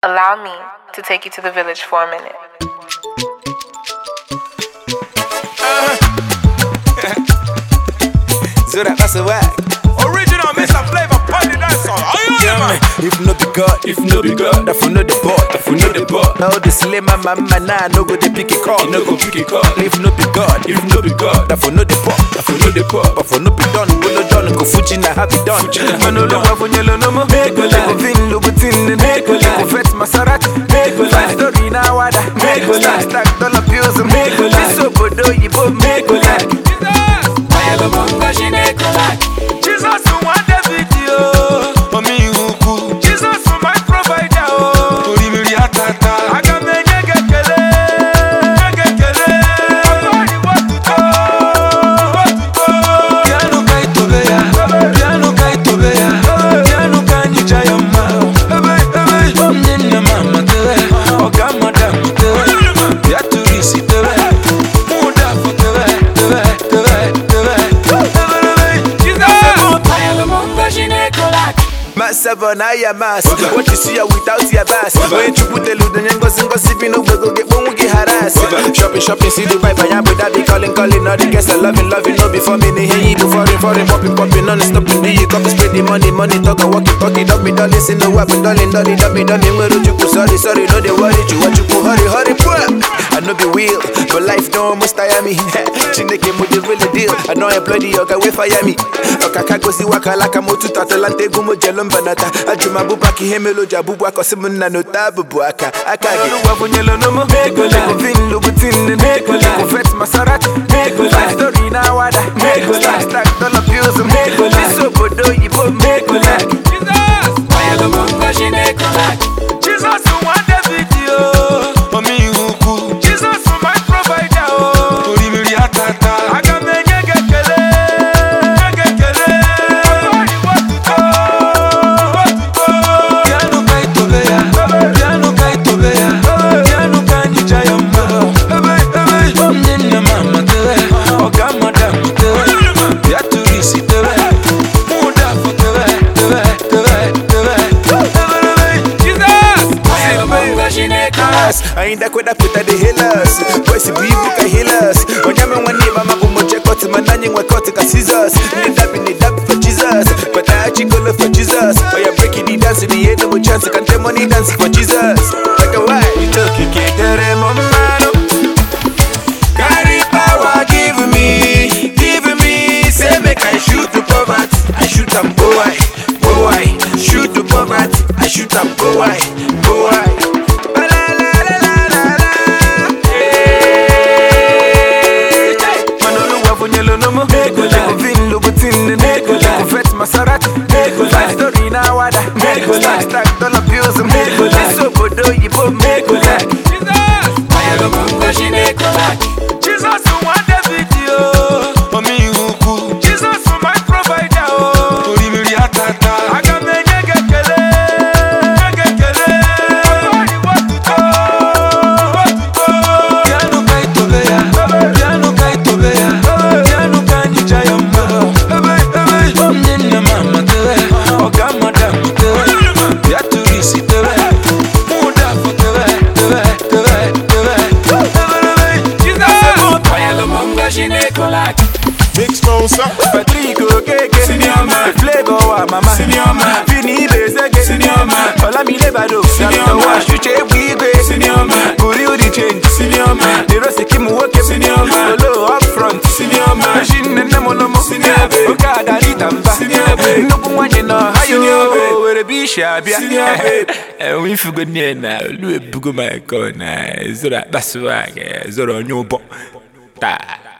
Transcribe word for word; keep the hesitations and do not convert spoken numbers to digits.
Allow me to take you to the village for a minute. Uh-huh. Zura, that's a whack. Original Mister Flavor Party Dance Song. Are you Yeah, man? if no be God, if no be God, that for no the pot, that for no the pot. Now the slay my mama nah, no go the pick a call, No go pick it call. If no be God, if no be God, that for no the pot, that for no the pot. But for no be done, go no done, go Fuji na happy done. Man no love for nyelo no mo. Go like vin logo tin, go like vet Maserati, go like story na wada, go like stack dollar bills, go like so bodo yibo, go like Jesus who want the video, mommy who Jesus who my provider, oh, Orimiri atata, agame nyegekele, nyegekele, abari watuto, watuto. Piano kai tobeya, piano kai tobeya, piano kai nijaya ma, ebe ebe, nyenye mama tewe, oga madam tewe, yaturisi tewe, muda fu tewe, tewe, tewe, tewe. Seven, I am mass. What you see without your bass. When you put the loot and go sing, go sipping over, go get one, we get harassed. Shopping, shopping, see the vibe, I am with that be calling, calling, all the guests are loving, loving, no before me, they hear you do foreign, foreign, popping, popping, non stopping, do you come spread the money, money, talk, walk it, talk it, up me, darling, see no weapon, darling, darling, darling, darling, where you go, sorry, sorry, no, they worry, you want you go, hurry, hurry, pull. I know be real, but life don't must tire me. Chineke mo the real deal. I know I bloody yoga we fire me. Okaka go si waka like a motu tatalante gumo jelom banata. Ajuma bubaki hemelo jabubu akosimun na nota bubuaka. Akagi luwa vunyelo no mo. Go like vin lubutin. Go like vet Maserati. Go like story na wada. Go like stack dollar bills. Go like so bodo yibo. Go like Jesus. Why the mongo shine go like Jesus who want the video. Mommy who Jesus who my provider. Oh, Orimiri atata. Agame nyegekele, nyegekele. Abari watuto, watuto. Piano kai tobeya, piano kai tobeya, piano kai nijaya ma. Ebe ebe, nyenye mama tewe, oga madam tewe, yaturisi tewe, muda fu tewe, tewe, tewe, tewe. I ain't that quite up with the healers. Boys, we book a healers. When I'm one name, I'm a boom check out to my nanny, we're caught to scissors. Need that, need that for Jesus. But I actually go for Jesus. Oh, you're breaking the dance in the end of a chance. I can't tell money dance for Jesus. Like a white, you took it, get it, mama. Carry power, give me, give me. Say, make I shoot the poverty. I shoot them, boy, boy. Shoot the poverty. I shoot them, boy, boy. Go like vin lubutin, go like vet Maserati, go like story na wada, go like stack dollar bills, go like so bodo yibo, go like Jesus. Why the mongo shine go like Jesus who want the video, mommy who Jesus who my provider, oh, Orimiri atata, agame nyegekele, nyegekele, abari watuto, watuto. Piano kai tobeya, piano kai tobeya. Big sponsor, Patrico Keke, Senior man, Flavor wa mama, Senior man, Fini Bezeke, Senior man, Olami Lebado, Senior man, Shuche Wigwe, Senior man, Guri Udi change, Senior man, the Rose Kim Woke, Senior man, Olo up front, Senior man, Machine and Nemonomo, Senior babe, Okada Litamba, Senior babe, no one you know how Senior you babe, where the Bisha, Senior babe. and we forgot near now, Louis Bugo my corner, Zora, that's why, Zora, new bo.